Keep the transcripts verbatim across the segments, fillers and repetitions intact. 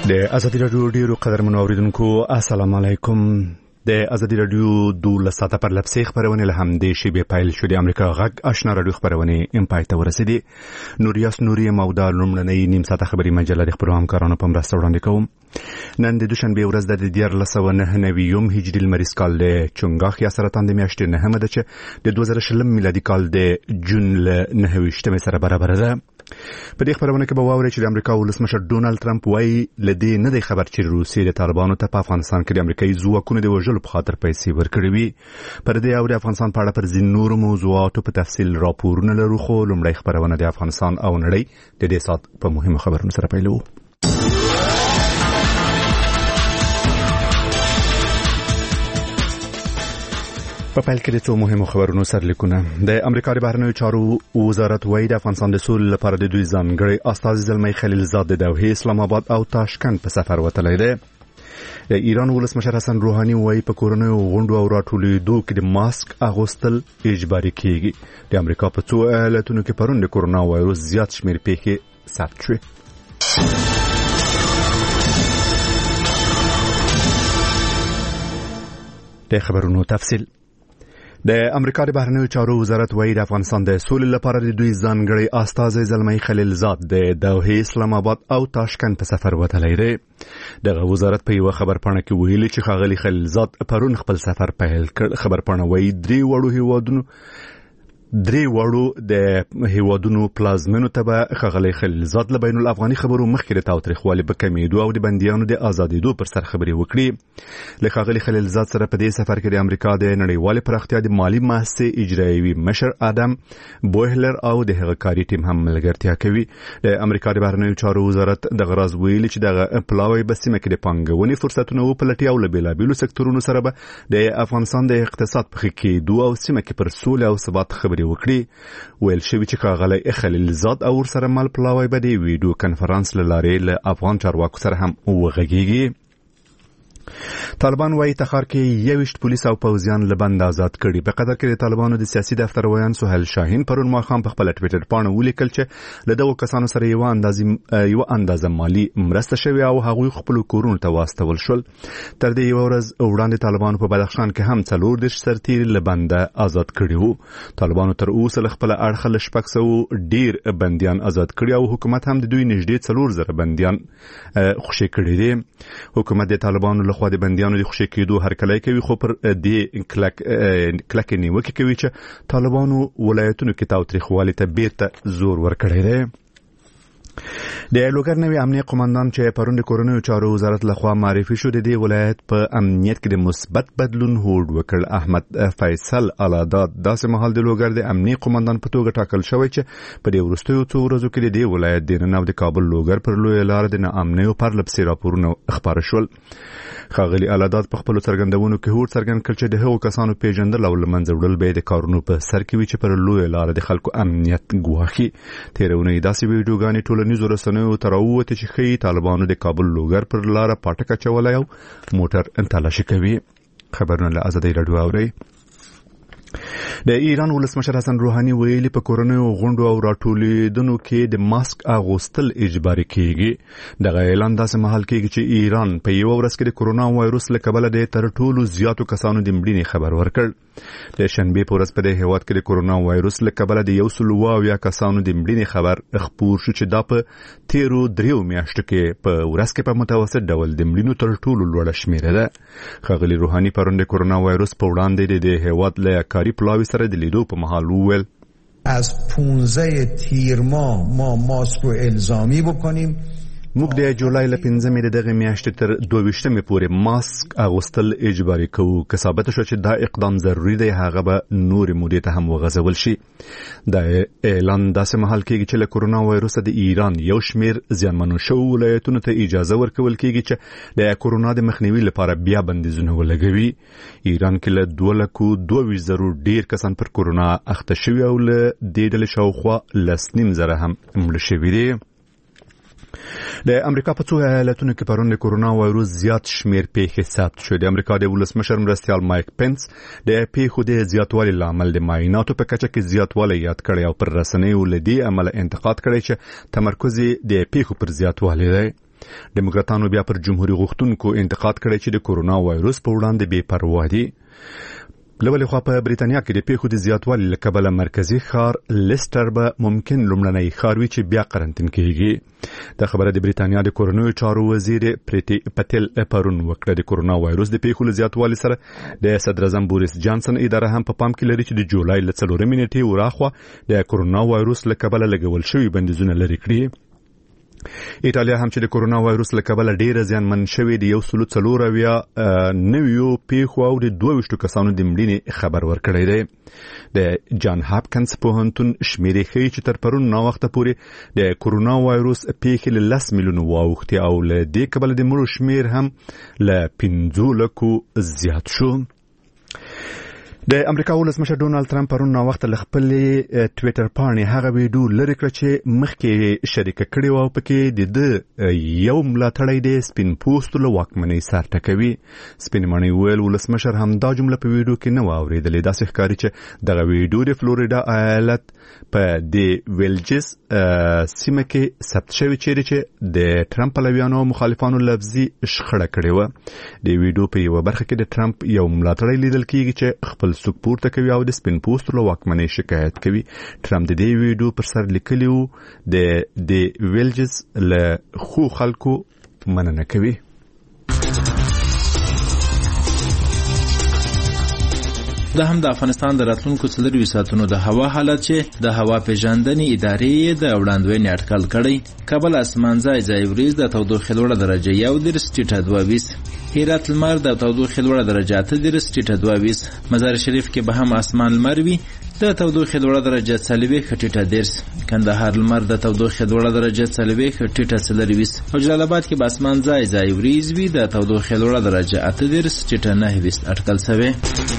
د ازادي رادیو ډیرو قدرمنو اوریدونکو السلام علیکم. د ازادي رادیو دوله ساعته پر لپسې خبرونه له همدې شی پیل شو. د امریکا غږ آشنا رادیو خبرونه امپای ته ورسېدي. نوریاس نوري مودا لومړنۍ نیم ساعته خبري مجله د خبرو همکارانو په مرسته وړاندې کوم. نن د دوشنبه ورځ د دیارلس سوه نهه نوي هجري لمریز کال د چنګاخ یا سرطان د میاشتې نهمه ده چې د دوه زره شلم میلادي کال د جون له نهه ویشتمې سره برابر ده. په دې خبرونه کې به واورئ چې د امریکا ولسمشر ډونالد ټرمپ وایي له دې نه دی خبر چې روسیې د طالبانو ته په افغانستان کې د امریکایي ځواکونو د وژلو په خاطر پیسې ورکړې وي. پر دې او د افغانستان په اړه پر ځینو نورو موضوعاتو په تفصیل راپورونه لرو، خو لومړی خبرونه د افغانستان او نړۍ د دې سات په مهمو خبرونو سره پیلوو. په پیل کې د څو مهمو خبرونو سرلیکونه. د امریکا د بهرنیو چارو وزارت وايي د افغانستان د سولې لپاره د دوی ځانګړی استازي زلمی خلیلزاد د دوحه، اسلام آباد او تاشکند په سفر وتلی دی. د ایران ولسمشر حسن روحاني وايي په کورونو غونډو او راټولېدو کې د ماسک اغوستل اجباري کیږي. د امریکا په څو ایالتونو کې پرون د کورونا وایروس زیات شمېر پیښې ثبت شوې. د خبرونو تفصیل. د امریکا د بهرنیو چارو وزارت وايي د افغانستان د سولې لپاره د دوی ځانګړی استازي زلمی خلیلزاد د دوحه، اسلام آباد او تاشکند په سفر وتلی دی. دغه وزارت په یو خبرپاڼه کې ویلي چې ښاغلي خلیلزاد پرون خپل سفر پیل کړ. خبرپاڼه وايي درې وړو هیوادونو درې وړو د هیوادونو پلازمینو ته به ښاغلي خلیلزاد له بین الافغاني خبرو مخکې د تاوتریخوالي په کمیدو او د بندیانو د ازادېدو پر سر خبرې وکړي. له ښاغلي خلیلزاد سره په دې سفر کې د امریکا د نړیوالې پراختیا د مالي مؤسسې اجرایوي مشر ادم بوهلر او د هغه کاري ټیم هم ملګرتیا کوي. د امریکا د بهرنیو چارو وزارت دغه راز ویلي چې دغه پلاوی به سیمه کې د پانګونې فرصتونه وپلټي او له بېلابېلو سکتورونو سره به د افغانستان د اقتصاد په ښه کېدو او سیمه کې پر سولې او ثبات خبرې وکړي. ویل شوی چې ښاغلی خلیلزاد او ورسره مل پلاوی به د ویډیو کنفرانس له لارې له افغان چارواکو سره هم وغږیږي. طالبان وايي تخار کې یوشت پولیس او پوځیان له بند آزاد کړي. په قطر کې د طالبانو د سیاسي دفتر ویان سهیل شاهین پرون ماښام په خپل ټویټر باندې ولیکل چې له دغو کسانو سره یو اندازې یو اندازه مالی مرسته شوې او هغوی خپل کورونو ته واستول شول. تر دې یو ورځ وړاندې طالبانو په بدخشان کې هم څلور دېرش سرتیري له بنده آزاد کړي وو. طالبانو تر اوسه له خپل اړخه له شپږ سوه ډیر بندیان آزاد کړي او حکومت هم د دوی نږدې څلور زره بندیان خوشي کړي دي. حکومت د طالبانو له خوا د بندیانو د خوشي کېدو هرکلی کوي، خو پر دې کلک کلک نیوکې کوي چې طالبانو ولایتونو کې تاوتریخوالي ته بیرته زور ورکړی دی. د لوګر نوی امنیت قومندان چې پرون د کورونو چارو وزارت لخوا معرفي شو د دې ولایت په امنیت کې د مثبت بدلون هوډ وکړ. احمد فیصل علاداد داسې مهال د لوګر د امنیت قومندان په توګه ټاکل شوی چې په دې وروستیو څو ورځو کې د دې ولایت د نننه د کابل لوګر پر لویه لار د ناامنیو پرلپسې راپورونه خپاره شول. ښاغلي علاداد په خپلو څرګندونو کې هوډ څرګند کړ چې د هغو کسانو پیژندل او له منځه وړل به د کارونو په سر کې وي چې پر لویه لاره د خلکو امنیت ګواښي. تېره اونۍ داسې ویډیوګانې ټولنیزو رسنیو ته راووتې چې ښیي طالبانو د کابل لوګر پر لاره پاټک اچولی او موټر تالاشي کوي. خبرونه له ازادي راډیو اورئ. د ایران ولسمشر حسن روحاني ویلي په کورونو غونډو او راټولېدنو کې د ماسک اغوستل اجباري کیږي. دغه اعلان داسې مهال کېږي چې ایران په یو ورځ کې د کورونا وایروس له کبله د تر ټولو زیاتو کسانو د مړینې خبر ورکړ. د شنبې په ورځ په دې هیواد کې د کورونا وایروس له کبله د یو سل اوه اویا کسانو د مړینې خبر خپور شو چې دا په تیرو دریو میاشتو کې په ورځ کې په متوسط ډول د مړینو تر ټولو لوړه شمېره ده. ښاغلي روحاني پرون د کورونا وایروس په وړاندې د هیواد له کاري پلاوي سره د لیدو په مهال وویل از پانزده تیر ماه ما ماسک رو الزامی بکنیم. موږ د جولای له پنځمې د دغه میاشتې تر دوه ویشتمې پورې ماسک اغوستل اجباري کوو. که ثابته شوه چې دا اقدام ضروري دی هغه به نورې مودې ته هم وغځول شي. دا اعلان داسې مهال کېږي چې له کورونا وایروسه د ایران یو شمېر زیانمنو شوو ولایتونو ته اجازه ورکول کېږي چې د کورونا د مخنیوي لپاره بیا بندیزونه ولګوي. ایران کې له دوه لکو دوه ویشت زرو ډیر کسان پر کورونا اخته شوي او له دې ډلې شاوخوا لس نیم زره هم مړه شوي دي. د امریکا په څو ایالتونو کې پرون د کورونا وایروس زیات شمېر پیښې ثبت شوې. د امریکا د ولسمشر مرستیال مایک پنس د پیښو د زیاتوالي لامل د معایناتو په کچه کې زیاتوالی یاد کړی او پر رسنیو له دې عمله انتقاد کړی چې تمرکز د پیښو پر زیاتوالی دی. ډیموکراتانو بیا پر جمهوریت غوښتونکو انتقاد کړی چې د کورونا وایروس په وړاندې بې پروا دي. لولې خوا په بریتانیا کې د پیښو د زیاتوالي له کبله مرکزی ښار لیسټر به ممکن لومړنی ښار وي چې بیا قرنطین کیږي. دا خبره د بریتانیا د کورونوي چارو وزیر پریتی پټل پرون وکړه. د کورونا وایروس د پیښو له زیاتوالي سره د صدر اعظم بوریس جانسن اداره هم په پام کې لري چې د جولای له څلورمې نیټې وراخوا د کورونا وایروس له کبله لګول شوی بندیزونه لري کړي. ایټالیا هم چې د کورونا وایروس له کبله ډېر زیانمن شوی د یو سلو څلور اویا نویو پیښو او د دوه ویشتو کسانو د مړینې خبر ورکړی دی. د جان هاپکنس پوهنتون شمیرې ښیي چې تر پرون ناوخته پورې د کورونا وایروس پیښې له لس میلیونو واوښتې او له دې کبله د مړو شمیر هم له پنځو لکو زیات شو. د امریکا ولسمشر ډونالد ترامپ پرون ناوخته له خپلې ټویټر پاڼې هغه ویډیو لرې کړه چې مخکې شریکه کړې وه او پکې د ده یو ملاتړی د سپین پوستو له واکمنۍ سر ټکوي. سپین ماڼۍ وویل ولسمشر همدا جمله په ویډیو کې نه وه اورېدلې. داسې ښکاري چې دغه ویډیو د فلوریډا ایالت په د ویلجز سیمه کې ثبت شوی چیرې چې د ټرمپ پلویانو او مخالفانو لفظي شخړه کړې وه. د ویډیو په یوه برخه کې د ټرمپ یو ملاتړی لیدل کیږي چې خپل سوک پورته کوي او د سپین پوستو له واکمنۍ شکایت کوي. ټرمپ د دې ویډیو پر سر لیکلی و د د ویلجز له خو خلکو مننه کوي. دا هم د افغانستان د راتلونکو څلروي ساعتونو د هوا حالت چې د هوا پیژندنې ادارې د وړاندوینې اټکل کړی. کابل اسمان ځای ځای وریځ د تودوخې لوړه درجه یو دېرش ټیټه دوه ویس، هرات لمر د تودوخې لوړه درجه اته دېرش ټیټه دوه ویس، مزار شریف کې به هم اسمان لمر وي د تودوخې لوړه درجه څلوېښت ټیټه دېرش، کندهار لمر د تودوخې لوړه درجه څلوېښت ټیټه څلور ویس او جلال آباد کې به اسمان ځای ځای وریځ وي د تودوخې لوړه درجه اته دېرش ټیټه نهه ویس اټکل شوی.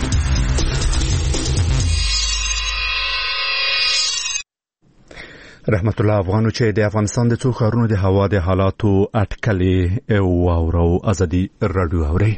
رحمت الله افغانو چې د افغانستان د څو ښارونو د هوا د حالاتو اټکلې واورو ازادي راډیو اوري.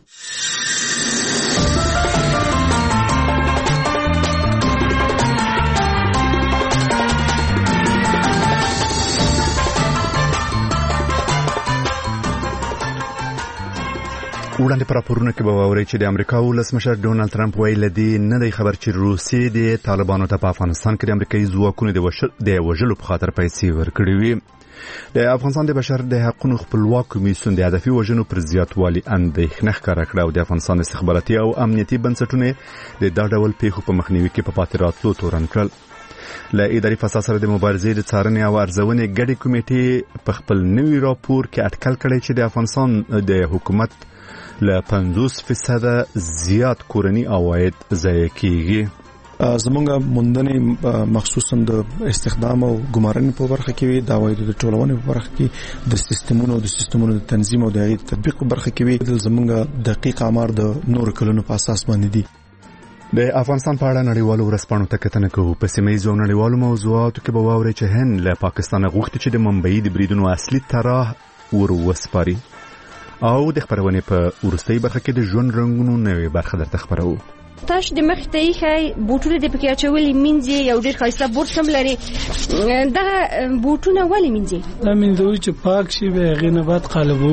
وړاندې پر راپورونه کې به واورئ چې د امریکا ولسمشر ډونالد ترامپ ویلي دی نه دی خبر چې روسیې د طالبانو ته په افغانستان کې د امریکایي ځواکونو د وژلو په خاطر پیسې ورکړې وي. د افغانستان د بشر د حقوقو خپلواک کمیسیون د هدفي وژنو پر زیاتوالي اندېښنه ښکاره کړه او د افغانستان استخباراتي او امنیتي بنسټونه د دا ډول پیښو په مخنیوي کې په پاتې راتلو تورن کړل. له اداري فساد سره د مبارزې د څارنې او ارزونې ګډې کمیټې په خپل نوي راپور کې اټکل کړی چې د افغانستان د حکومت له پنځوس فیصده زیات کورني عواید ضایع کیږي. زمونږ موندنې مخصوصا د استخدام او ګمارنې په برخه کې د عوایدو د ټولونې په برخه کې د سیستمونو د سیستمونو د تنظیم او د هغې تطبیق په برخه کې د زمونږ دقیق آمار د نورو کلونو په اساس باندې دي. د افغانستان په اړه نړیوالو ورځپاڼو ته کتنه کوو. په سیمه‌ییزو او نړیوالو موضوعاتو کې به واورئ چې هند له پاکستانه غوښتي چې د ممبئی د بریدونو اصلي طرح ور وسپاري او د خبرونې په ورستۍ برخه کې د ژوند رنګونو نوې برخه درته خبرو. تاسو د مخ ته یې بوټونه د پکې اچولې مینځي یو ډېر ښایسته بوټ هم لري. دا بوټونه ولې مینځي؟ دا مینځوي چې پاک شي به هغې نه بعد قالبو.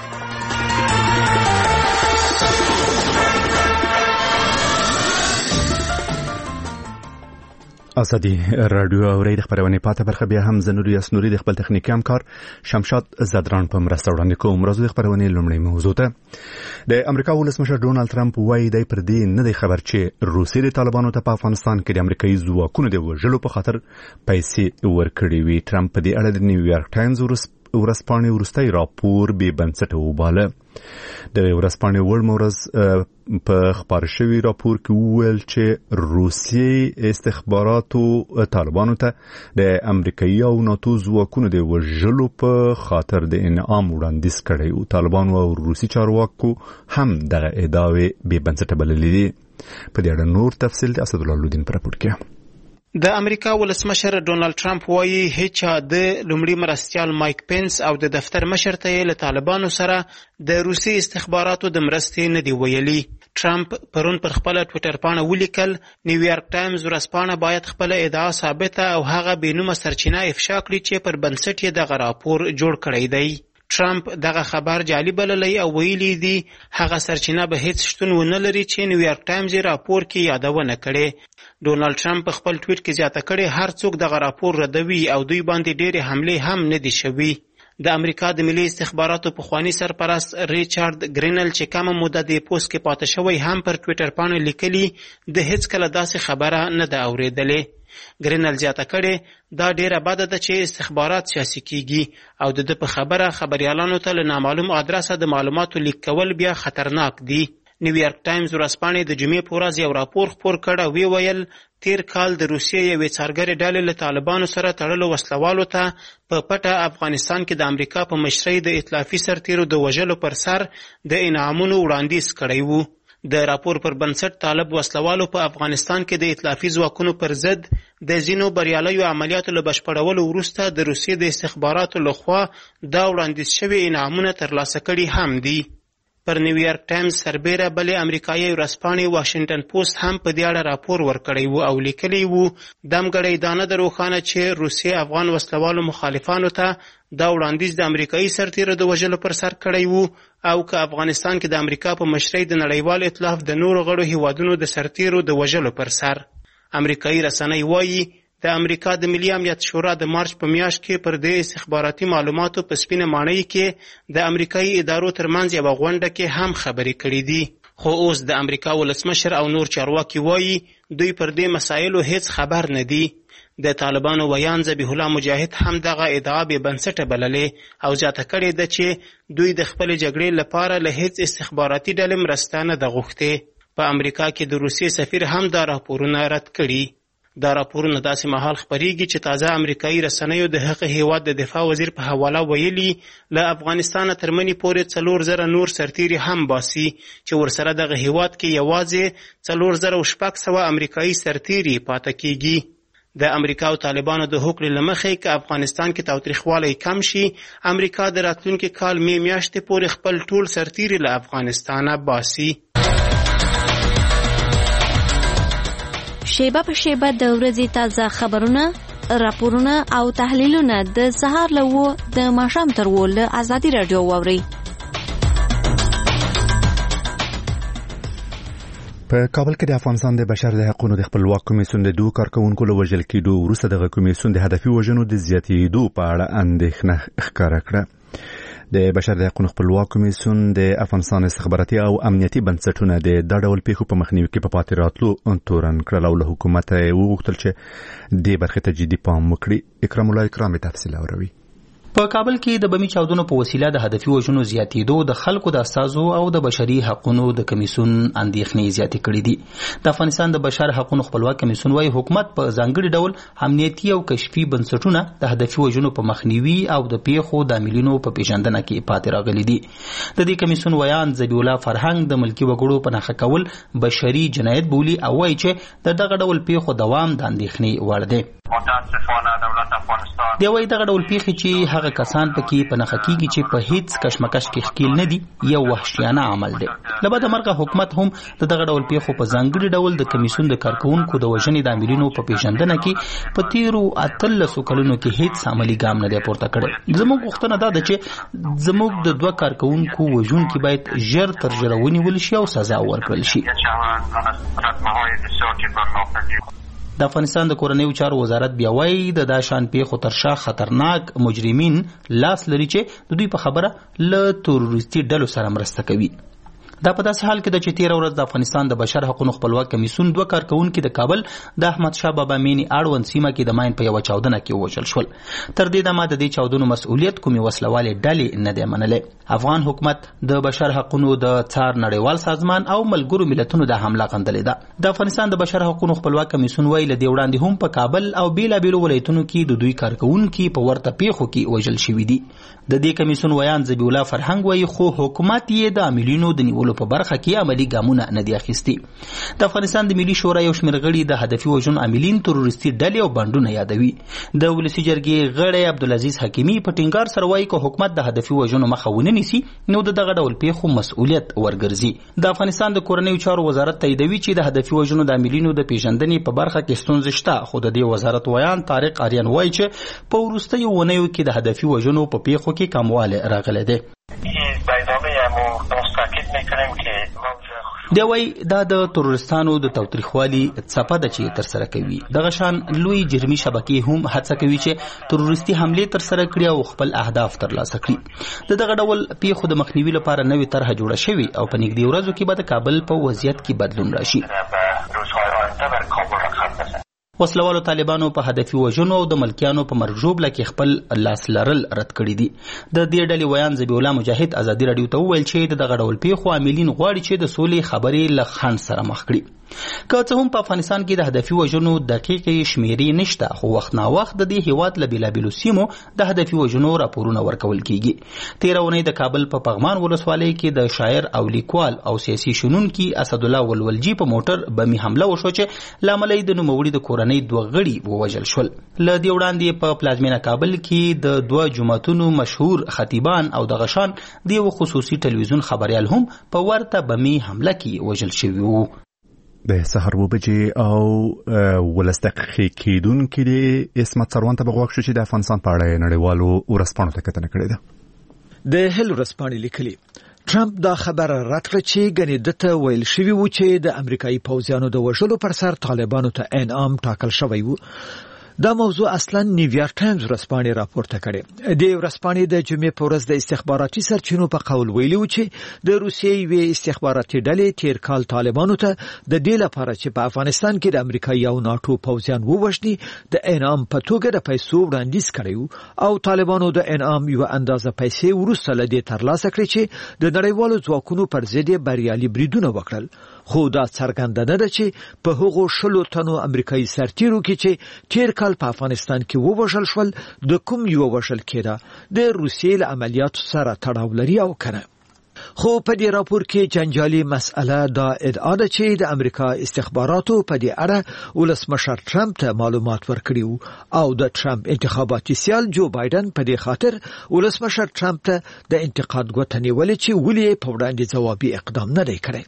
ازادي راډیو اوري د خبرونې پاته برخه بیا هم زنوري اسنوري د خپل تخنیکي همکار شمشاد زدران په مرسته وړاندې کوم. راځو د خبرونې لومړی موضوع ته. د امریکا ولسمشر ډونالد ترامپ وایي دی پر دې نه دی خبر چې روسیې د طالبانو ته په افغانستان کې د امریکایي ځواکونو د وژلو په خاطر پیسې ورکړې وي. ترامپ په دې اړه د نیویارک ټایمز ورځپاڼې وروستی راپور بې بنسټه وباله. د ورځپاڼې وړمه ورځ په خپاره شوي راپور کې وویل چې روسیې استخباراتو طالبانو ته د امریکایي او ناتو ځواکونو د وژلو په خاطر د انعام وړاندیز کړی و. طالبانو او روسي چارواکو هم دغه ادعاوې بې بنسټه بللې دي. په دې اړه نور تفصیل د اسدالله لودین په راپور کې. د امریکا ولسمشر ډونالد ترامپ وایي هیڅ د لومړي مرستیال مایک پینس او د دفتر مشر ته له طالبانو سره د روسي استخباراتو د مرستې نه دی ویلي. ترامپ پرون پر خپل ټویټر پاڼه ولیکل نیویارک ټایمز ورځپاڼه باید خپل ادعا ثابته او هغه بې نومه سرچینه افشا کړي چې پر بنسټ یې دغه راپور جوړ کړی دی. ټرمپ دغه خبر جعلي بللی او ویلي دي هغه سرچینه به هیڅ شتون ونه لري چې نیویارک ټایمز راپور کې یادونه کړې. ډونالد ټرمپ په خپل ټویټ کې زیاته کړې هر څوک دغه راپور ردوي او دوی باندې ډېرې حملې هم نه دي شوي. د امریکا د ملي استخباراتو پخوانی سرپرست ریچارډ ګرینل چې کومه موده د پوسټ کې پاتې شوی هم پر ټویټر باندې لیکلي د هیڅ کله داسې خبره نه ده اورېدلې. ګرینل زیاته کړې دا ډیره بده ده چې استخبارات سیاسي کیږي او د ده په خبره خبريالانو ته له نامعلوم ادرسه د معلوماتو لیک کول بیا خطرناک دي. نیویارک ټایمز ورځپاڼې د جمعې په ورځ یو راپور خپور کړ او وی ویل تیر کال د روسیې یوې څارګرې ډلې له طالبانو سره تړلو وسلوالو ته په پټه افغانستان کې د امریکا په مشرۍ د ائتلافي سرتیرو د وژلو پر سر د انعامونو وړاندیز کړی وو. د راپور پر بنسټ طالب وسلوالو په افغانستان کې د ائتلافي ځواکونو پر ضد د ځینو بریالیو عملیاتو له بشپړولو وروسته د روسیې د استخباراتو لخوا دا وړاندیز شوي انعامونه ترلاسه کړي هم دي. پر نیویارک ټایمز سربیره بلې امریکایي ورځپاڼې واشنګټن پوسټ هم په دې اړه راپور ورکړی و او لیکلی و دمګړی دا نه ده روښانه چې روسیې افغان وسلوالو مخالفانو ته دا وړاندیز د امریکایي سرتیرو د وژلو پر سر کړی و او که افغانستان کې د امریکا په مشرۍ د نړیوال ائتلاف د نورو غړو هیوادونو د سرتیرو د وژلو پر سر. امریکایي رسنۍ وایي د امریکا د ملي امنیت شورا د مارچ په میاشت کې پر دې استخباراتي معلوماتو په سپینه ماڼۍ کې د امریکایي ادارو ترمنځ یوه غونډه کې هم خبرې کړې دي. خو اوس د امریکا ولسمشر او نور چارواکي وایي دوی پر دې مسایلو هیڅ خبر نه دي. د طالبانو ویان ذبیح الله مجاهد هم دغه ادعا بې بنسټه بللې او زیاته کړې ده چې دوی د خپلې جګړې لپاره له هیڅ استخباراتي ډلې مرسته نه ده غوښتې. په امریکا کې د روسیې سفیر هم دا راپورونه رد کړي. دا راپورونه داسې مهال خپریږي چې تازه امریکایي رسنیو د هغه هیواد د دفاع وزیر په حواله ویلي له افغانستانه تر مني پورې څلور زره نور سرتیري هم باسي چې ورسره دغه هیواد کې یوازې څلور زره او شپږ سوه امریکایي سرتیري پاته کیږي. د امریکا او طالبانو د هوکړې له مخې که افغانستان کې تاوتریخوالی کم شي امریکا د راتلونکي کال مې میاشتې پورې خپل ټول سرتیري له افغانستانه باسي. شیبه په شیبه د ورځې تازه خبرونه، راپورونه او تحلیلونه د سهار له اوه د ماښام تر اوه له ازادي راډیو واورئ. په کابل کې د افغانستان د بشر د حقوقو د خپلواک کمیسیون د دوه کارکونکو له وژل کېدو وروسته دغه کمیسیون د هدفي وژنو د زیاتېدو په اړه اندېښنه ښکاره کړه. د بشر د حقوقو خپلواک کمیسیون د افغانستان استخباراتي او امنیتي بنسټونه د دا ډول پیښو په مخنیوي کې په پاتې راتلو تورن کړل او له حکومت یې وغوښتل چې دې برخې ته جدي پام وکړي. اکرام الله اکرامي تفصیل اوري. په کابل کې د بمي چاودنو په وسیله د هدفي وژنو زیاتېدو د خلکو د اساسو او د بشري حقوقو د کمیسیون اندېښنې زیاتې کړې دي. د افغانستان د بشر حقوقو خپلواک کمیسیون وايي حکومت په ځانګړي ډول امنیتي او کشفي بنسټونه د هدفي وژنو په مخنیوي او د پیښو د عاملینو په پیژندنه کې پاتې راغلي دي. د دې کمیسیون ویان ذبیح الله فرهنګ د ملکی وګړو په نښه کول بشري جنایت بولي او وايي چې د دغه ډول پیښو دوام د اندېښنې وړ دی. دی وايي دغه ډول پیښې چې هغه کسان پکې په نښه کیږي چې په هیڅ کشمکش کې ښکیل نه دي یو وحشیانه عمل دی. له بده مرغه حکومت هم د دغه ډول پیښو په ځانګړي ډول د کمیسیون د کارکونکو د وژنې د عاملینو په پیژندنه کې په تیرو اتلسو کلونو کې هیڅ عملي ګام نه دی پورته کړی. زموږ غوښتنه دا ده چې زموږ د دوه کارکونکو وژونکي باید ژر تر ژره ونیول شي او سزا ورکړل شي. د افغانستان د کورنیو چارو وزارت بیا وايي د داشان پیښو تر شا خطرناک مجرمین لاس لري چې د دوی په خبره له تروریستي ډلو سره مرسته کوي. دا په داسې حال کې د چې تیره ورځ د افغانستان د بشر حقوقو خپلواک کمیسیون دوه کارکونکي د کابل د احمد شاه بابا مینی اړوند سیمه کې د ماین په یوه چاودنه کې ووژل شول. تر دې دمه د دې چاودنو مسؤلیت کومې وسلوالې ډلې نه دی منلی. افغان حکومت د بشر حقوقو د څار نړیوال سازمان او ملګرو ملتونو د حمله غندلې ده. د افغانستان د بشر حقوقو خپلواک کمیسیون ویل د وړاندې هم په کابل او بیلابیلو ولایتونو کې د دوی کارکونکي په ورته پیښو کې وژل شوي دي. د دې کمیسیون ویان ذبیح الله فرهنګ وایي خو حکومت یې د عاملینو د نیولو وژلو په برخه کې عملی ګامونه نه دي اخیستي. د افغانستان د ملي شورا یو شمېر غړي د هدفي وژنو عاملین تروریستي ډلې او بانډونه یادوي. د ولسي جرګې غړی عبدالعزیز حکیمي په ټینګار سره وایي که حکومت د هدفي وژنو مخه ونه نیسي نو د دغه ډول پیښو مسؤلیت ورګرځي. د افغانستان د کورنیو چارو وزارت تاییدوي چې د هدفي وژنو د عاملینو د پیژندنې په برخه کې ستونزې شته، خو د دې وزارت ویان طارق آریان وایي چې په وروستیو اونیو کې د هدفي وژنو په پیښو کې کموالی راغلی دی. دی وایي دا د تروریستانو د تاوتریخوالي څپه ده چې ترسره کوي. دغه شان لوی جرمي شبکې هم هڅه کوي چې تروریستي حملې ترسره کړي او خپل اهداف ترلاسه کړي. د دغه ډول پیښو د مخنیوي لپاره نوې طرحه جوړه شوې او په نږدې ورځو کې به د کابل په وضعیت کې بدلون راشي. وسلوالو طالبانو په هدفي وژنو او د ملکیانو په مرګ ژوبله کې خپل لاس لرل رد کړي دي. د دې ډلې ویان ذبیح الله مجاهد ازادي راډیو ته وویل چې د دغه ډول پیښو عاملین غواړي چې د سولې خبرې له خنډ سره مخ کړي. که څه هم په افغانستان کې د هدفي وژنو دقیقې شمیرې نشته، خو وخت نا وخت د دې هیواد له بېلابېلو سیمو د هدفي وژنو راپورونه ورکول کیږي. تېره اونۍ د کابل په پغمان ولسوالۍ کې د شاعر او لیکوال او سیاسي شنونکي اسدالله ولولجي په موټر بمي حمله وشو چې له امله یې د نوموړي د کورنۍ دوه غړي ووژل شول. له دې وړاندې په پلازمینه کابل کې د دوه جوماتونو مشهور خطیبان او د غشان د یو خصوصي ټلویزیون خبریال هم په ورته بمي حمله کې وژل شوي وو. د سحر و بجې او ولستقی کېدونکي د اسمت سروان ته بغواک شو چې د افغانستان په اړه نړیوالو ورځپاڼو ته کتنه کړې ده. د هل ورځپاڼې لیکلي ټرمپ دا خبره رد کړه چې ګنې دته ویل شوی و چې د امریکایي پوځیانو د وژلو پر سر طالبانو ته انعام ټاکل شوی و. دا موضوع اصلا نیویارک ټایمز ورځپاڼې راپورته کړې. د ورځپاڼې د جمعې په ورځ د استخباراتي سرچینو په قول ویلي و چې د روسیې یوې استخباراتي ډلې تیر کال طالبانو ته د دې لپاره چې په افغانستان کې د امریکایي او ناتو پوځیان ووژني د انعام په توګه د پیسو وړاندیز کړی او طالبانو د انعام یو اندازه پیسې وروسته له دې ترلاسه کړې چې د نړیوالو ځواکونو پر ضد بریالي بریدونه وکړل. خو دا څرګنده نه ده چې په هغو شلو تنو امریکایي سرتیرو کې چې تیر کال په افغانستان کې ووژل شول د کوم یو وژل کېده د روسیې له عملیاتو سره تړاو لري او کنه. خو په دې راپور کې جنجالي مسأله دا ادعا ده چې د امریکا استخباراتو په دې اړه ولسمشر ټرمپ ته معلومات ورکړي او د ټرمپ انتخاباتي سیال جو بایدن په دې خاطر ولسمشر ټرمپ ته د انتقاد غوښتنې ولې چې ولې په وړاندې ځوابي اقدام نه دی کړی.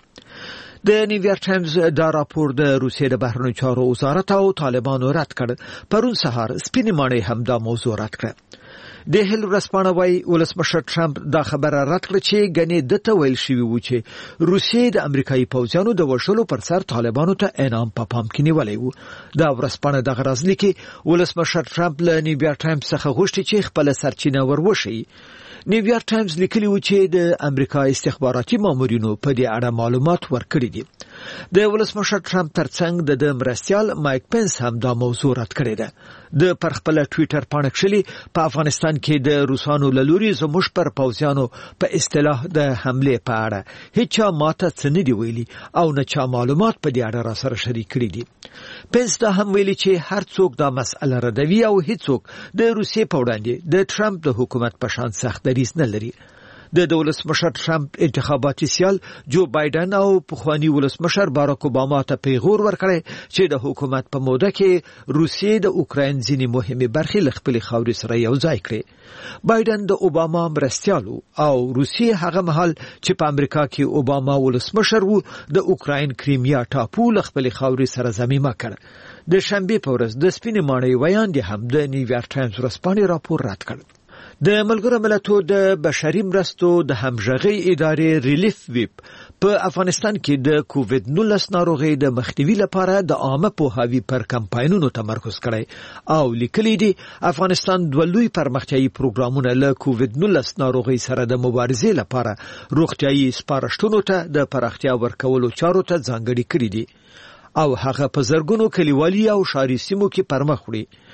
د نیویارک ټایمز دا راپور د روسیې د بهرنیو چارو وزارت او طالبانو رد کړ. پرون سهار سپینې ماڼۍ هم دا موضوع رد کړه. د هل ورځپاڼه وايي ولسمشر ټرمپ دا خبره رد کړه چې ګنې دته ویل شوی و چې روسیې د امریکایي پوځیانو د وژلو پر سر طالبانو ته انعام په پام کې نیولی و. دا ورځپاڼه دغه راز لیکي ولسمشر ټرمپ له نیویارک ټایمز څخه غوښتي چې خپل سرچینه وروښيي. نیویارک ټایمز لیکلی و چې د امریکا استخباراتي مامورینو په دې اړه معلومات ورکړي دي. د ولسمشر ټرمپ ترڅنګ د مرستیال مایک پنس هم دا موضوع رد کړی ده. د پر خپل ټویټر پاڼه کښلي په افغانستان کې د روسانو له لوري زموږ پر پوځیانو په اصطلاح د حملې په اړه هیڅ ماته څه نه دی ویلي او نه چا معلومات په دې اړه را سره شریک کړي دي. پنس دا هم ویلي چې هر څوک دا مسأله ردوي او هیڅوک د روسیې په وړاندې د ټرمپ د حکومت په شان سخت دریځ نه لري. د ولسمشر ټرمپ انتخاباتي سیال جو بایدن او پخوانی ولسمشر باراک اوباما ته پیغور ورکړی چې د حکومت په موده کې روسیې د اوکراین ځینې مهمې برخې له خپلې خاورې سره یو ځای کړې. بایدن د اوباما مرستیال او روسیې هغه مهال چې په امریکا کې اوباما ولسمشر وو د اوکراین کریمیا ټاپو له خپلې خاورې سره ضمیمه کړ. د شنبې په ورځ د سپینې ماڼۍ ویان دي هم د نیویارک ټایمز ورځپاڼې راپور رد کړ. د ملګرو ملتونو د بشري مرستو د همغږي ادارې ریلیف ویب په افغانستان کې د کووډ نولس ناروغي د مخنیوي لپاره د عامه پوهاوي پر کمپاینونو تمرکز کړی او لیکلي دي افغانستان دوه لوی پرمختیايي پروګرامونه له کووډ نولس ناروغي سره د مبارزې لپاره روغتيایي سپارښتنو ته د پراختیا ورکولو چارو ته ځانګړي کړی دي او هغه په زرګونو کلیوالي او ښاري سیمو کې پرمخ وړي.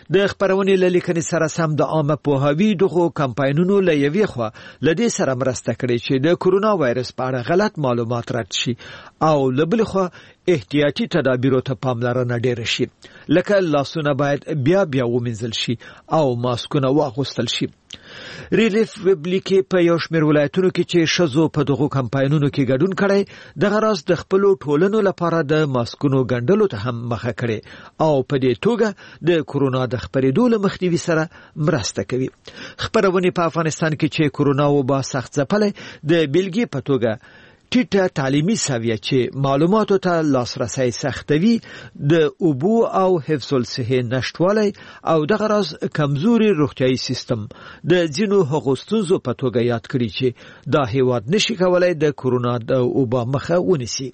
د خبرونې له لیکنې سره سم د عامه پوهاوي دغه کمپاینونو له یوې خوا لدې سره مرسته کړې چې د کورونا وایرس په اړه غلط معلومات رد شي او له بل خوا احتیاطي تدابیرو ته پاملرنه ډېره شي لکه لاسونه باید بیا بیا ومینځل شي او ماسکونه واغوستل شي. ریلیف ویب لیکي په یو شمېر ولایتونو کې چې ښځو په دغو کمپاینونو کې ګډون کړی دغه راز د خپلو ټولنو لپاره د ماسکونو ګنډلو ته هم مخه کړې او په دې توګه د کورونا د خپرېدو له مخنیوي سره مرسته کوي. خپرونې په افغانستان کې چې کورونا وبا سخت ځپلی د بیلګې په توګه ټیټه تعلیمي سویه چې معلوماتو ته لاسرسی سختوي د اوبو او حفظ الصحې نشټوالی او دغه راز کمزوري روغتیايي سیستم د ځینو هغو ستونزو په توګه یاد کړي چې دا هیواد نشي کولای د کورونا د اوبا مخه ونیسي.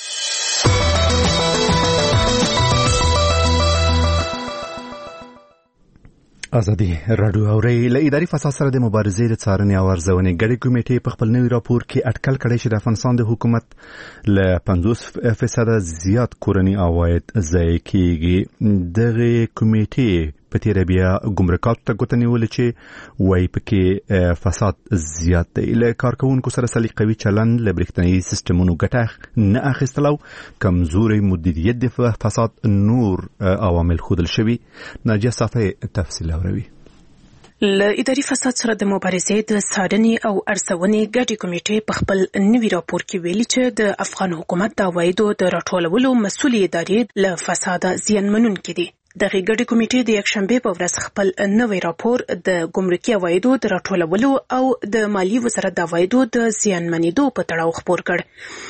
ازادي رادیو اوري له اداري فساد سره د مبارزې د څارنې او ارزونې ګډې کمیټې په خپل نوي راپور کې اټکل کړی چې د افغانستان د حکومت له پنځوس فیصد زیات کورني عواید ضایع کیږي. دغه کمیټې په تیر بیا ګمرکاتو ته ګوته نیولې چې وایي پکې فساد زیات دی. له کارکوونکو سره سلیقوي چلند له برېښنایي سیستمونو ګټه نه اخیستل او کمزوري مدیریت د فساد نور عوامل ښودل شوي. ناجیه صافی تفصیل اوري. له اداري فساد سره د مبارزې د څارنې او ارزونې ګډې کمیټې په خپل نوي راپور کې ویلي چې د افغان حکومت د عوایدو د راټولولو مسؤل ادارې له فساد زیانمنونکې دي. دغه ګډې کمیټې د یکشنبه په ورځ خپل نوی راپور د ګمرکي عوایدو د راټولولو او د مالیې وزارت د عوایدو د زیانمنېدو په تړاو خپور کړ.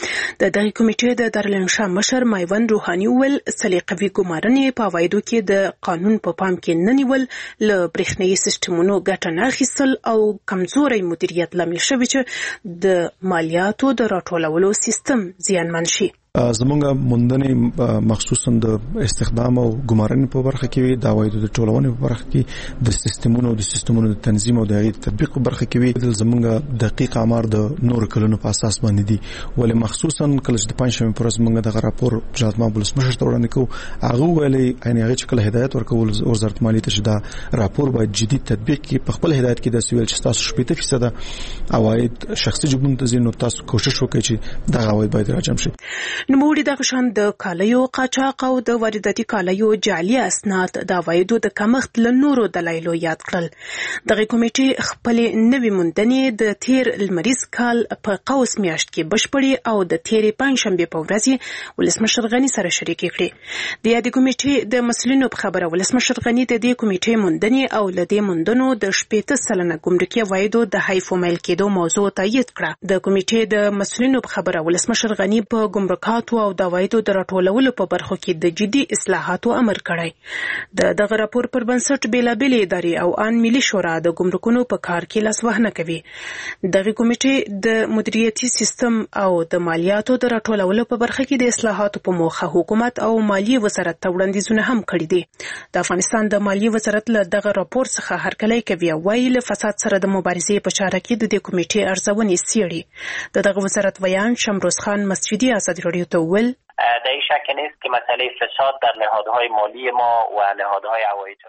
د دغه کمیټې د دارالانشا مشر مایوند روحاني ویل سلیقوي ګمارنې په عوایدو کې د قانون په پا پام کې نه نیول له برېښنایي سیستمونو ګټه نه اخیستل او کمزوري مدیریت لامل شوی چې د مالیاتو د راټولولو سیستم زیانمن شي. زمونږ موندنې مخصوصا د استخدام او ګمارنې په برخه کې د عوایدو د ټولونې په برخه کې د سیستمونو د سیستمونو د تنظیم او د هغې تطبیق په برخه کې وي زمونږ دقیق آمار د نور کلونو په اساس باندې دي. ولې مخصوصا کله چې د پنځشنبې په ورځ موږ دغه راپور جناب محمد ولسمشر ته وړاندې کوو هغه ویلي یعنې هغې چې کله هدایت ورکول وزارت مالیې ته چې دا راپور باید جدي تطبیق کړي په خپل هدایت کې داسې ویل چې تاسو شپېته فیصده عواید شخصي جیبونو ته ځي نو تاسو کوشش وکړئ چې دغه عواید باید راجم شي. نوموړي دغه شان د کالیو قاچاق او د وارداتي کالیو جعلي اسناد د عوایدو د کمښت له نورو دلایلو یاد کړل. دغه کمیټې خپلې نوې موندنې د تیر لمریز کال په قوس میاشت کې بشپړې او د تیرې پنجشنبې په ورځ ولسمشر غني سره شریکې کړې. د یادې کمیټې د مسؤلینو په خبره ولسمشر غني د دې کمیټې موندنې او له دې موندنو د شپېته سلنه ګمرکي عوایدو د حیف و میل کېدو موضوع تایید کړه. د کمیټې د مسؤلینو په خبره ولسمشر غني په ګمرکاتو او د عوایدو د راټولولو په برخو کې د جدي اصلاحاتو امر کړی. د دغه راپور پر بنسټ بیلابېلې ادارې او ان ملي شورا د ګمرکونو په کار کې لاسوهنه کوي. دغه کمیټې د مدیریتي سیستم او د مالیاتو د راټولولو په برخه کې د اصلاحاتو په موخه حکومت او مالیې وزارت ته وړاندیزونه هم کړي دي. د افغانستان د مالیې وزارت له دغه راپور څخه هرکلی کوي او وایي له فساد سره د مبارزې په چاره کې د دې کمیټې ارزونې څېړي. د دغه وزارت ویان شمروز خان مسجدي ازادي رادیو ته وویل در این شک نیست که مسئله فساد در نهادهای مالی ما و نهادهای عواید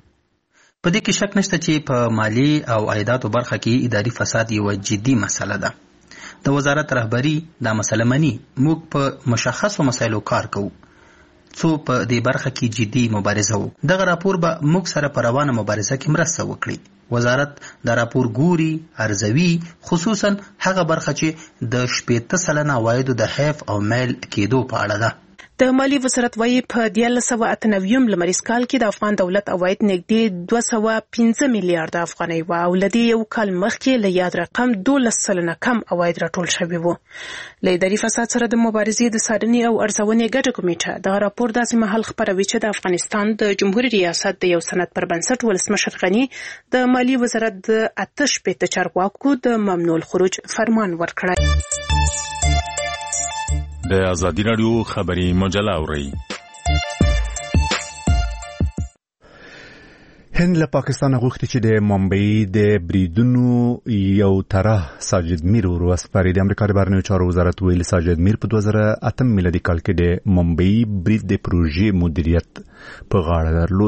په دې کې شک نشته چې په مالی او عایداتو برخه کې اداري فساد یو جدي مسله ده. د وزارت رهبری دا مسله مني. موږ په مشخصو مسایلو کار کوو څو په دې برخه کې جدي مبارزه وو. دغه راپور به موږ سره په روانه مبارزه کې مرسته وکړي. وزارت د راپور ګوري ارزوي خصوصا هغه برخه چې د شپېته سلنه عوایدو د حیف او میل کېدو په اړه ده. د مالی وزارت وایي په دیارلس سوه اته نوي لمریز کال کې د افغان دولت عواید نږدې دوه سوه پنځه میلیارډ افغانۍ وه او له دې یو کال مخکې له یاد رقم دولس سلنه کم عواید راټول شوي وو. له اداري فساد سره د مبارزې د څارنې او ارزونې ګډه کمیټه دغه راپور داسې مهال خپروي چې د افغانستان د جمهوري ریاست د یو سند پر بنسټ ولسمشر غني د مالی وزارت د اته شپېته چارواکو د ممنوع الخروج فرمان ورکړی. د ازادي رادیو خبري مجله اوري. هند له پاکستان غوښتي چې د ممبئی د بریدونو یو طرح ساجد میر وروسپاري. د امریکا د بهرنیو چارو وزارت ویلي ساجد میر په دوه زره اته میلادي کال کې د ممبئی برید د پروژې مدیریت په غاړه درلود.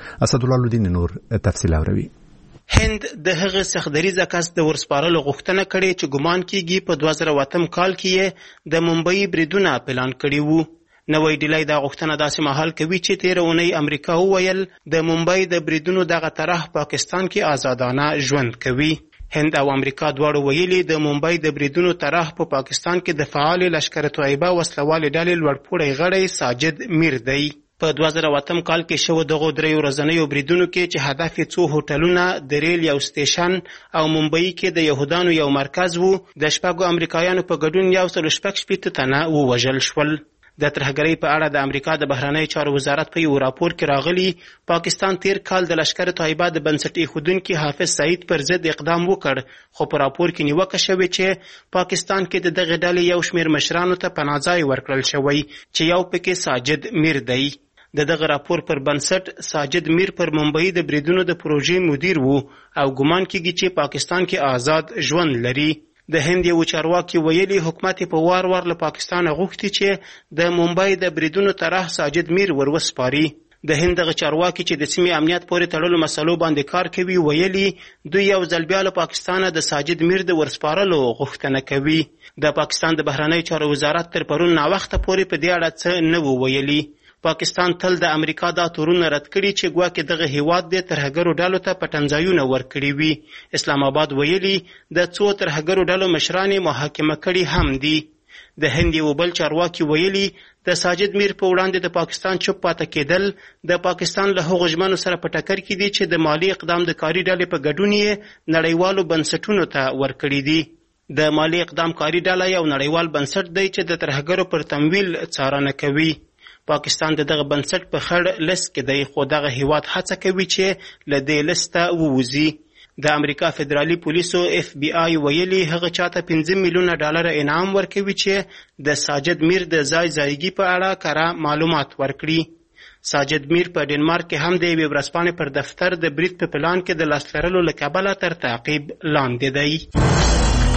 اسدالله الدین نور تفصیل اوروي. هند د هغه سخدریزه کس د ورسپارلو غوښتنه کړې چې ګمان کیږي په دوه زره اووه کال کې د ممبئی بریدونه پلان کړي وو. نوې ډیلۍ دا غوښتنه داسې مهال کوي چې تیر اونۍ امریکا وویل د ممبئی د بریدونو دغه طرح پاکستان کې آزادانه ژوند کوي. هند او امریکا دواړو ویلي د ممبئی د بریدونو طرح په پاکستان کې د فعال لشکر طیبه وسلوال ډلې لوړپوړی غړی ساجد میر دی. په دوه زره اووه کال کې شو دغه درې ورځنیو بریدونو کې چې هدف یې څو هوټلونه، د ریل یو سټیشن او ممبئی کې د يهودانو یو مرکز وو، د شپږو امریکایانو په ګډون یو سل شپږ شپېته تنه ووژل شول. د ترهګرۍ په اړه د امریکا د بهرنی چارو وزارت په یو راپور کې راغلی پاکستان تیر کال د لشکر طیبه د بنسټ ایښودونکي حافظ سعید پر ضد اقدام وکړ، خو په راپور کې نیوکه شوې چې پاکستان کې د دغه ډلې یو شمېر مشرانو ته پناه ځای ورکړل شوی چې یو پکې ساجد میر دی. د دغه راپور پر بنسټ ساجد میر پر ممبئی د بریدونو د پروژې مدیر وو او ګمان کیږي چې پاکستان کې آزاد ژوند لري. د هند یو چارواکي ویلي حکومت په وار وار له پاکستان غوښتي چې د ممبئی د بریدونو طرح ساجد میر وروسپاري. د هند دغه چارواکي چې د سیمې امنیت پورې تړلو مسلو باندې کار کوي ویلي دوی یو ځل بیا له پاکستانه د ساجد میر د ورسپارلو غوښتنه کوي. د پاکستان د بهرنی چارو وزارت تر پرون ناوخته پورې په دې اړه څه نه وو ویلي. پاکستان تل د امریکا دا تورونه رد کړي چې ګواکې دغه هیواد د ترهګرو ډلو ته پټنځایونه ورکړي وي. اسلام آباد ویلي د څو ترهګرو ډلو مشران محاکمه کړي هم دي. د هند یو بل چارواکي ویلي د ساجد میر په وړاندې د پاکستان چوپ پاتې کېدل د پاکستان له هغو ژمنو سره په ټکر کې دي چې د مالي اقدام د کاري ډلې په ګډون یې نړیوالو بنسټونو ته ورکړي دي. د مالي اقدام کاري ډله یو نړیوال بنسټ دی چې د ترهګرو پر تمویل څارنه کوي. پاکستان د دغه بنسټ په خړ لیست کې دی، خو دغه هیواد هڅه کوي چې له دې لیسته ووځي. د امریکا فدرالي پولیسو اف بی آی ویلي هغه چاته پنځه میلیونه ډالر انعام ورکوي چې د ساجد میر د ځای ځایګي په اړه کره معلومات ورکړي. ساجد میر په ډنمارک کې هم د یوې ورځپاڼې پر دفتر د برید په پلان کې د لاس لرلو له کبله تر تعقیب لاندې دی.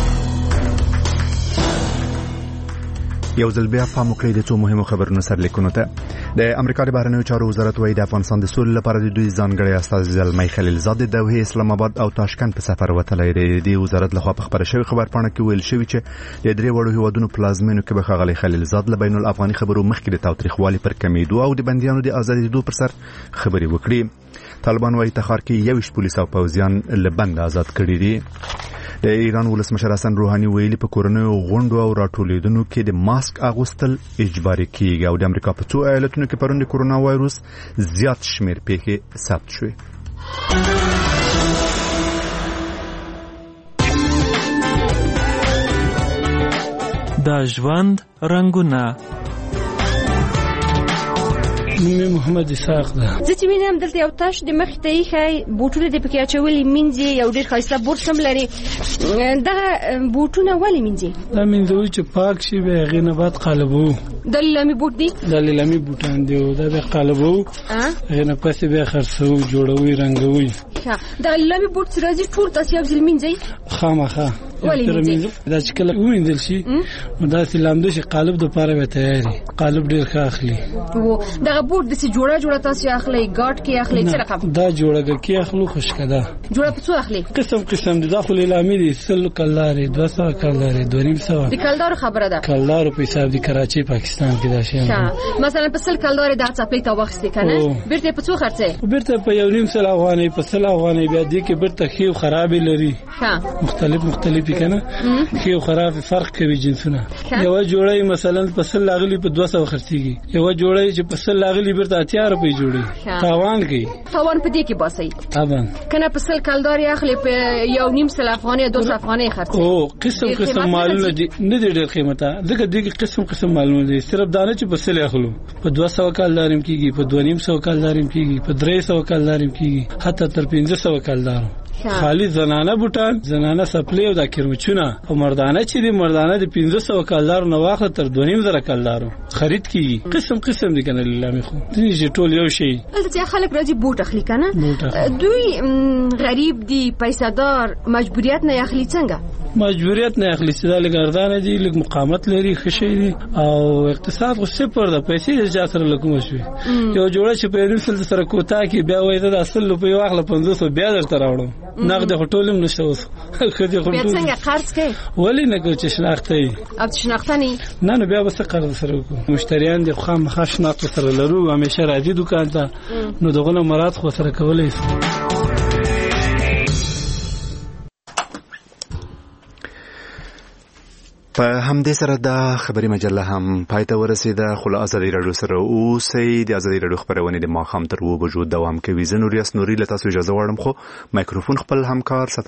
یو ځل بیا پام وکړئ د څو مهمو خبرونو سرلیکونو ته. د امریکا د بهرنیو چارو وزارت وايي د افغانستان د سولې لپاره د دوی ځانګړي استازي زلمی خلیلزاد د دوحه اسلام آباد او تاشکند په سفر وتلی دی. د وزارت لخوا په خبره شوی خبرپاڼه کې ویل شوی چې د درې وړو هیوادونو پلازمینو کې به ښاغلی خلیلزاد له بین الافغاني خبرو مخکې د تاوتریخوالي پر کمیدو او د بندیانو د ازادېدو پر سر خبرې وکړي. طالبان وايي تخار کې یویشت پولیس او پوځیان له بند آزاد کړي دي. د ایران ولسمشر حسن روحاني ویلي په کورنیو غونډو او راټولیدنو کې د ماسک اغوستل اجباري کیږي او د امریکا په څو ایالتونو کې پرون د کورونا وایروس زیات شمیر پیښې ثبت شوې. د ژوند رنگونه نوم محمد اسحاق ده. زه چې وینم دلته یو تاش د مخ ته یې بوټونه د پکې اچولي منځي یو ډېر ښایسته بوټ هم لري. دغه بوټونه ولې منځي؟ دا منځوي چې پاک شي به هغې نه بعد قالبو. دا لیلامي بوټ دي؟ دا لیلامي بوټان دي او دا به قالبو هغې نه پسې بیا خرڅوو جوړوي رنګوي. دغه لیلامي بوټ چې راځي ټول تاسې یو ځل منځئ؟ خامخا ولې منځئ؟ دا چې کله ومینځل شي نو داسې لامده شي قالب دپاره به تیاري. قالب ډېر ښه اخلي. دغه بوټ داسې جوړه جوړه تاسې اخلئ ګاټ کې اخلئ څه رقم؟ دا جوړه کې اخلو خوشکه ده. جوړه په څو اخلئ؟ قسم قسم دي. دا خو لیلامي دي سل کلدارې دوه سوه کلدارې دوه نیم سوه. د کلدارو خبره ده؟ کلدارو په حساب دي کراچۍ پاکستان کې دا شی. مثلا په سل کلدارې دغه څپلۍ ته واخیستې که نه بېرته یې په څو خرڅئ؟ بېرته په یو نیم سل افغانۍ په سل افغانۍ بیا دې کې بېرته ښې او خرابې لري. مختلف مختلفې که نه ښې او خرابې فرق کوي جنسونه. یوه جوړه مثلا په سل لاغلي په دوه سوه خرڅېږي. یوه جوړه چې په سل لاغلي بېرته اتیا روپۍ جوړي. تاوان کوي. تاوان په دې کې باسئ طبعا که نه په سل کلدارې اخلي په یو نیم سل افغانۍ دوه سوه افغانۍ خرڅوي. او قسم قسم مالونه دي نه دي ډېر قیمته ځکه دې کې قسم قسم مالونه دي. صرف دا نه چې په سل اخلو په دوه سوه کلدار هم کېږي په دوه نیم سوه کلدار هم کېږي په درې سوه کلدار هم کېږي حتی تر پنځه سوه کلدارو. خالی زنانه بوټان زنانه سپلې او د کرمچونه او مردانه چې دي مردانه د پنځه سوه کلدارو نه واخله تر دوه نیم زره کلدارو خرید کېږي. قسم قسم دي که نه لیلامي خو ځینې چې ټول یو شی. دلته چې خلک راځي بوټ اخلي که نه دوی غریب دي پیسهدار مجبوریت نه اخلي څنګه؟ مجبوریت نه اخلي چې دا لګردان دي لګ مقاومت لري خشي دي او اقتصاد خو صفر ده پیسې د جاتر لکوم شوي یو جوړه چې په ریسل سره کوتا کې بیا وای دا اصل په واخله پنځوس بیا درته راوړم نقد هټولم نشته اوس خدي خو بیا څنګه قرض کوي ولی نه کوي چې شناختي او شناختنی نه نه بیا بس قرض سره وکړو مشتریان دي خو مخ شناخت سره لرو همیشه راځي دکان ته نو دغه مراد خو سره کولای په همدې سره دا خبري مجله هم پای ته ورسېده. خو له ازادي راډیو سره اوسئ. د ازادي راډیو خبرونه د ماښام تر اوه بجو دوام کوي. زه نوریاس نوري له تاسو اجازه غواړم خو مایکروفون خپل همکار